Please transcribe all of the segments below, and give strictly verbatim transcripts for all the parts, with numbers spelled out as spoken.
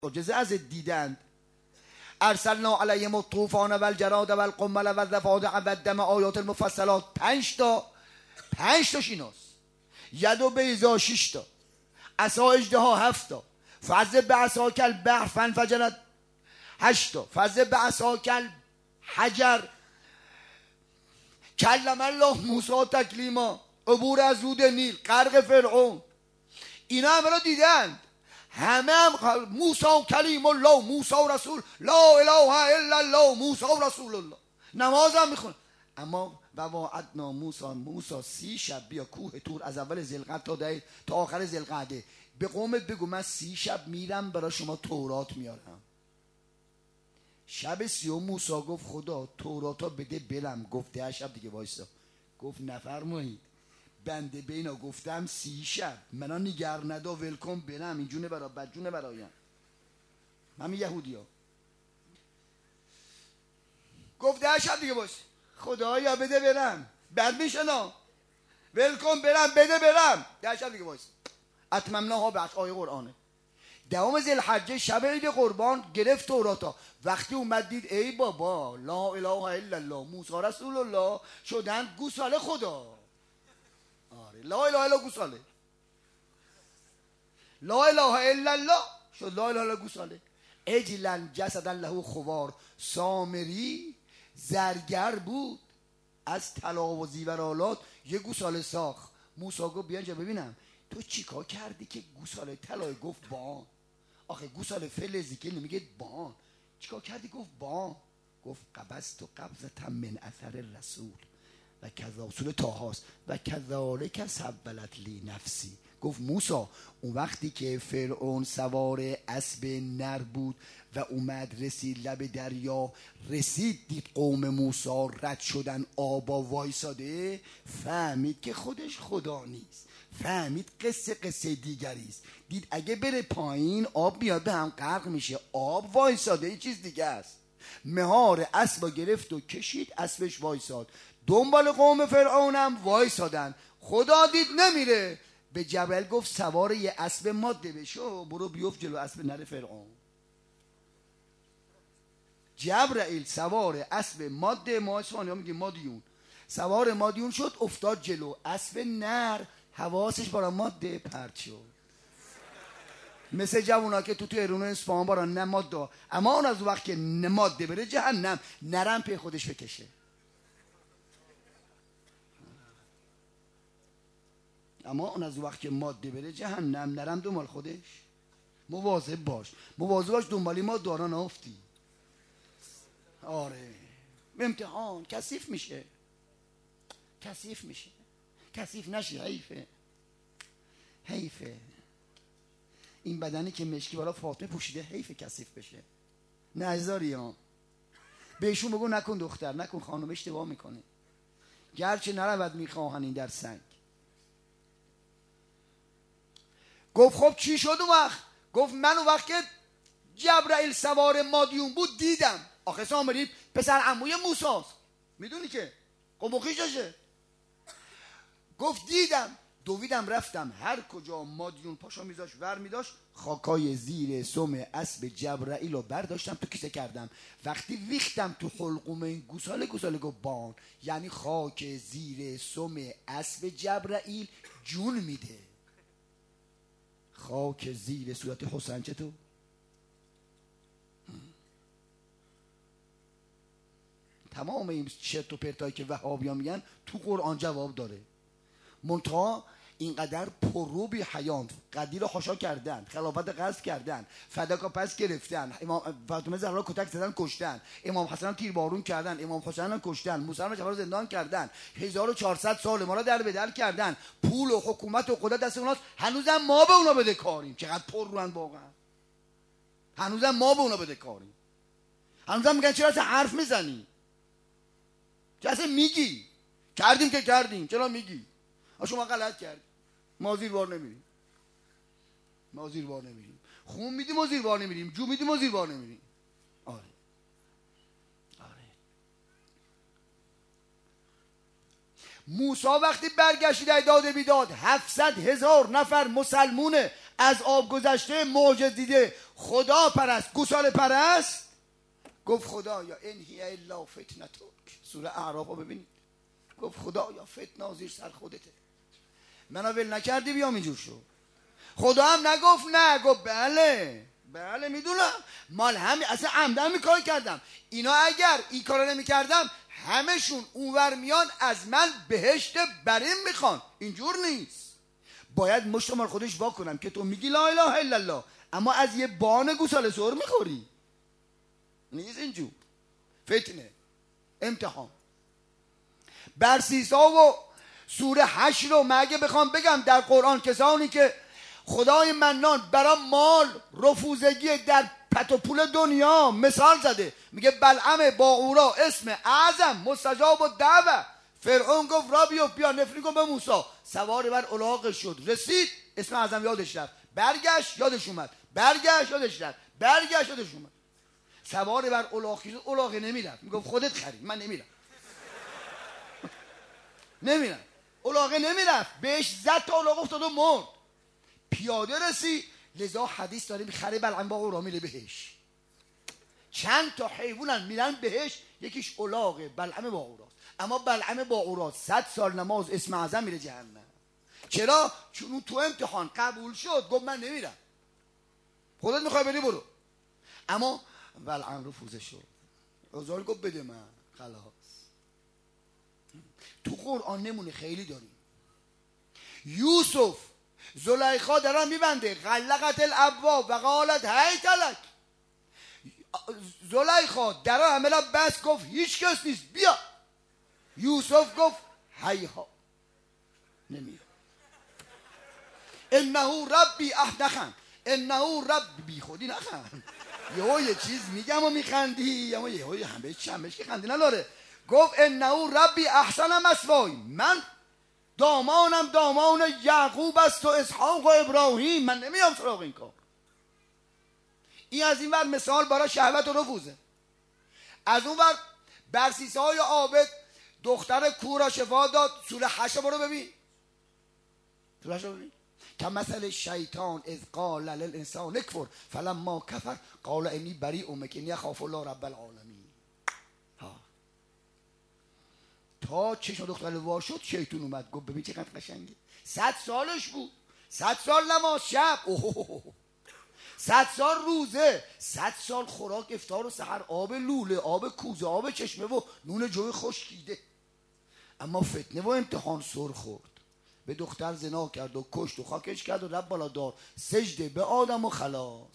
معجزه از دیدند. ارسلنا علیهم الطوفان و الجراد و القمل و الضفادع و الدم آیات المفصلات. پنج تا پنج تا شیناست. ید و بیضا شش تا، عصا اژدها هفت تا، فضرب بعصاک البحر فانفجرت هشت تا، فضرب بعصاک الحجر کلم الله موسی تکلیما، عبور از رود نیل، غرق فرعون. اینا همه رو دیدند. همه هم موسی کلیم الله، موسی رسول، لا اله الا الله، موسی رسول الله. نماز هم میخونه. اما و وعدنا موسی، موسی سی شب بیا کوه طور از اول ذوالقعده تا ده تا آخر ذوالقعده به قومت بگو من سی شب میرم برای شما تورات میارم. شب سیوم موسی گفت خدا توراتو بده برم. گفت ده شب دیگه وایسا. گفت نفرمایید بنده بینا گفتم سی شب، منا نگر ندا ولکن برم، این جونه برا بدجونه برایم. همین یهودی ها گفت ده شب دیگه وایسا. خدایا بده برم، بد میشه نا، ولکن برم، بده برم. ده شب دیگه وایسا. اتممناها به آیه قرآنه. دوام ذوالحجه شب عید قربان گرفت توراتا. وقتی اومد دید ای بابا لا اله الا الله موسی رسول الله شدن گوساله خدا. آره لا اله الا گوساله، لا اله الا الله شد لا اله الا گوساله. اجلا جسدا له خوار. سامری زرگر بود، از طلا و زیورالات یه گوساله ساخت. موسی گفت بیا اینجا ببینم تو چیکار کردی که گوساله طلای؟ گفت بان. آخه گوساله فلزی که نمیگه بان. چیکار کردی؟ گفت بان. گفت قبضت و قبضة من اثر رسول و کذا رسول طاهاست و کذالک سبلت لی نفسی. گفت موسی اون وقتی که فرعون سوار اسب نر بود و اومد رسید لب دریا، رسید دید قوم موسی رد شدن آبا وایساده، فهمید که خودش خدا نیست، فهمید قصه قصه دیگری است. دید اگه بره پایین آب بیاد به هم غرق میشه، آب وایساده این چیز دیگه است. مهار اسبا گرفت و کشید، اسبش وایساد. دنبال قوم فرعونم وایسادن. خدا دید نمیره، به جبل گفت سوار یه اسب ماده بشو، برو بیفت جلو اسب نر فرعون. جبرائیل سوار اسب ماده، ما اسفانی میگیم مادیون، سوار مادیون شد، افتاد جلو. اسب نر حواسش برای ماده پرت شد، مثل جوونا که تو تو ایران و اصفهان برای نماده. اما اون از وقت که نماده بره جهنم، نرم پی خودش بکشه. اما اون از وقت که ماده بره جهنم، نرم دنبال خودش. مواظب باش، مواظب باش دنبالی ما دارا نافتی. آره امتحان کثیف میشه، کثیف میشه. کثیف نشی حیفه، حیفه. این بدنی که مشکی بالا فاطمه پوشیده حیفه کثیف بشه. نه هزاری ها. بهشون بگو نکن دختر، نکن خانم، اشتباه میکنه. گرچه نرود میخواهن این در سنگ. گفت خب چی شد اون وقت؟ گفت من اون وقت که جبرائیل سوار مادیون بود دیدم. آخه سامری پسر عموی موساست، میدونی که قموخیششه. گفت دیدم، دویدم رفتم هر کجا مادیون پاشا میذاش ور میداشت، خاکای زیر سم اسب جبرائیل رو برداشتم تو کیسه کردم. وقتی ویختم تو حلقوم این گوساله، گوساله گفت بان، یعنی خاک زیر سم اسب جبرائیل جون میده. خاک زیر صورت حسین چطور؟ تمام این چرت و پرتایی که وهابیان میگن تو قرآن جواب داره. منتها اینقدر پررو بی حیان قدیر خاشا کردن، خلافت غصب کردن، فداکا پس گرفتن، امام فاطمه زهرا کتک زدن کشتن، امام حسن تیربارون کردن، امام حسین کشتن، موسی رو جبر زندان کردن، هزار و چهارصد سال ما را در بدر کردن، پول و حکومت و قدرت دست اوناست، هنوزم ما به اونا بده کاریم. چقدر پرروان واقعا. هنوزم ما به اونا بده کاریم. هنوزم میگن چرا اصلا حرف میزنی؟ چرا اصلا میگی؟ کردیم که کردیم، چرا میگی؟ شما غلط کردی. ما زیر بار نمیریم، ما زیر بار نمیریم. خون میدیم و زیر بار نمیریم، جو میدیم و زیر بار نمیریم. آره آره. موسی وقتی برگشت داد بیداد، هفتصد هزار نفر مسلمونه از آب گذشته، معجز دیده، خدا پرست، گوساله پرست. گفت خدایا ان هی الا فتنتک. سوره اعراف رو ببینید. گفت خدایا فتنه زیر سر خودته، منو ول نکردی بیام اینجور شو. خدا هم نگفت نه، گفت بله بله میدونم، مال همین، اصلا عمدن این کار کردم. اینا اگر این کارو نمیکردم همشون اونور میان از من بهشت بریم میخوان. اینجور نیست. باید مشت مال خودش وا کنم که تو میگی لا اله الا الله اما از یه بان گوساله سر میخوری. نیست اینجور. فتنه، امتحان. برسیسا و سوره هشت رو مگه بخوام بگم در قرآن، کسانی که خدای منان برای مال رفوزگی در پت و پول دنیا مثال زده، میگه بلعم با اورا اسم اعظم مستجاب و دعوه. فرعون گفت را بیفت بیا نفری کن به موسی، سوار بر الاغ شد، رسید اسم اعظم یادش رفت، برگشت یادش اومد، برگشت یادش رفت، برگشت یادش اومد. سوار بر الاغ شد، الاغ نمیرفت، میگفت خودت خرید من نمیرم نمیرم. الاغ نمیرفت، بهش زد تا الاغ افتاد و مرد. پیاده رسی، لذا حدیث داره میخره بلعم با اورا میره بهش. چند تا حیوانن میرن بهش، یکیش الاغ، بلعم با اورا. اما بلعم با اورا صد سال نماز اسم اعظم میره جهنم. چرا؟ چون اون تو امتحان قبول شد، گفت من نمیرم. خودت میخوای بری برو. اما بلعم رو فوزه شد، رضال گفت بده من خلاص. تو قرآن نمونه خیلی داریم. یوسف زلیخا دران میبنده، غلقت الابواب و قالت هیت لک. زلیخا دران عملا بس، گفت هیچ کس نیست بیا. یوسف گفت هیها نمیاد. انه ربی احدخن، انه ربی، بی خودی نخند. یهو یه چیز میگم و میخندی، اما یهو همه چمش که خندی نداره. گفت انه ربی احسن مثوای، من دامانم دامان یعقوب است و اسحاق و ابراهیم، من نمیام سراغ این کار. این از این ور مثال برای شهوت و رفوزه. از اون ور برسیسه های عابد دختر کورا شفا داد. سوره هشت برو ببین، سوره هشت ببین. کمثل شیطان اذ قال للانسان اکفر فلما کفر قال انی بریء منک انی اخاف الله رب العالمین. ها تا چشم دختر وا شد شیطان اومد گفت ببین چقدر قشنگه. صد سالش بود، صد سال نماز شب، اوه صد سال روزه، صد سال خوراک افطار و سحر، آب لوله، آب کوزه، آب چشمه و نون جوی خشکیده. اما فتنه و امتحان سر خورد. به دختر زنا کرد و کشت و خاکش کرد و رب بالا دار، سجده به آدم و خلاص.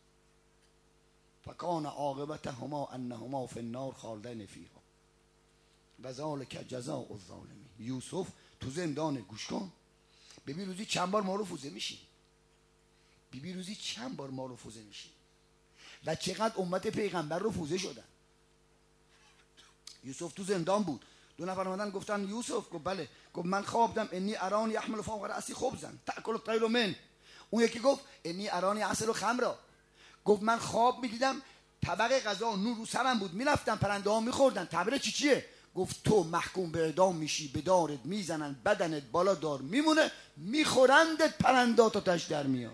فکان عاقبتهما انهما فی النار خالدین فیها و ذلک جزاء الظالمین. یوسف تو زندان، گوش کن ببین روزی چند بار ما رو فوزه میشی، ببین روزی چند بار ما رو فوزه میشی و چقدر امت پیغمبر رو فوزه شدن. یوسف تو زندان بود، دو نفر اومدن گفتن یوسف، گفت بله، گفت من خواب دیدم انی ارانی احمل فوق رأسی خبزا تأکل الطیر من. اون یکی گفت انی ارانی عسل خمرا، گفت من خواب میدیدم طبق غذا نور رو سرم بود، میرفتم پرنده ها میخوردن. تعبیر چی چیه؟ گفت تو محکوم به اعدام میشی، به دارت میزنن، بدنت بالا دار میمونه، میخورندت پرندات تا تش در میاد.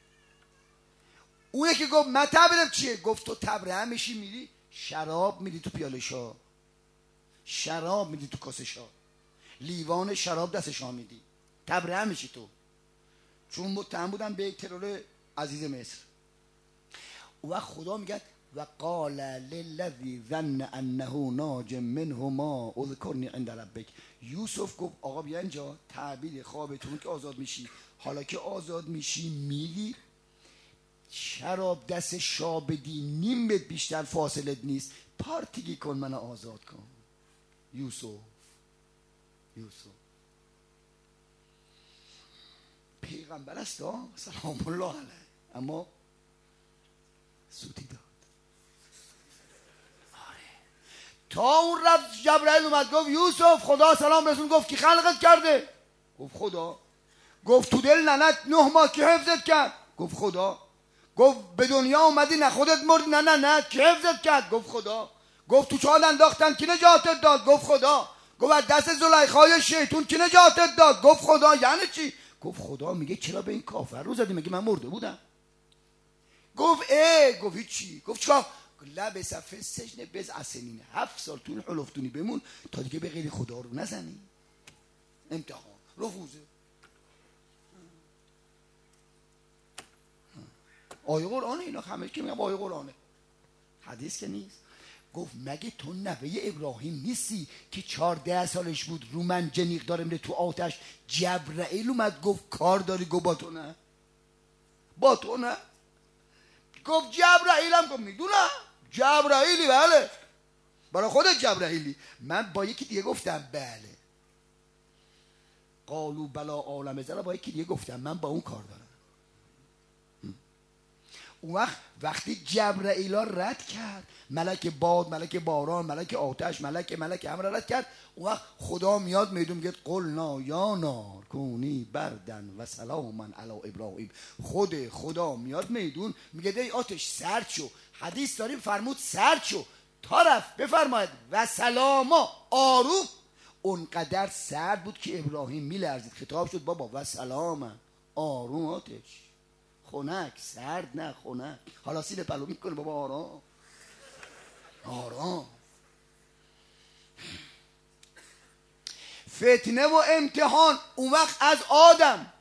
اون یکی گفت من تعبیرم چیه؟ گفت تو تبرئه میشی، میری شراب میدی تو پیاله شا، شراب میدی تو کاسه شا، لیوان شراب دست شا میدی، تبرئه میشی تو. چون متهم بودن به ترور عزیز مصر. و خدا میگه و قال للذی ظن انه ناج منهما اذکرنی عند ربک. یوسف گفت آقا بیا اینجا، تعبیر خوابتون که آزاد میشی، حالا که آزاد میشی میری شراب دست شا بدی، نیم متر بیشتر فاصلت نیست، پارتیگی کن منو آزاد کن. یوسف یوسف پیغمبر است سلام الله علیه، اما سوتی داد. آره. تا اون رفت جبرائیل اومد گفت یوسف خدا سلام رسون، گفت کی خلقت کرده؟ گفت خدا. گفت تو دل ننت نه ماه کی حفظت کرد؟ گفت خدا. گفت به دنیا اومدی نه خودت مردی؟ نه نه نه کی حفظت کرد؟ گفت خدا. گفت تو چال انداختن کی نجاتت داد؟ گفت خدا. گفت از دست زلیخای شیطون کی نجاتت داد؟ گفت خدا. یعنی چی؟ گفت خدا میگه چرا به این کافر رو زدی؟ مگه من مرده بودم؟ گفت اه گفت هیچی. گفت چیکار؟ لبس فی السجن بضع سنین، هفت سال طول حلفتونی بمون تا دیگه به غیر خدا رو نزنی. امتحان رفوزه. آیه قرآنه اینا، همه که میگم آیه قرآنه، حدیث که نیست. گفت مگه تو نوه ابراهیم نیستی که چهارده سالش بود رو من جنیق داره میره تو آتش؟ جبرائیل اومد گفت کار داری؟ گفت با تو نه، با تو نه. گفت جبرائیل هم گفت میدونم جبرائیلی، بله برای خودت جبرائیلی. من با یکی دیگه گفتم بله. قالو بلا عالم زرا، با یکی دیگه گفتم من با اون کار دارم. اون وقت وقتی جبرائیل رد کرد، ملک باد، ملک باران، ملک آتش، ملک ملک امر رد کرد، اون وقت خدا میاد میدون میگه قلنا یا نار کونی بردن و سلاما علی ابراهیم. خود خدا میاد میدون میگه ای آتش سرد شو. حدیث داریم فرمود سرد شو تا رفت بفرماید و سلاما آروم. اونقدر سرد بود که ابراهیم میلرزید. خطاب شد بابا و سلاما آروم آتش، خنک، سرد نه خنک. حالا سینه پلو میکنه بابا آرام آرام. فتنه و امتحان اون وقت از آدم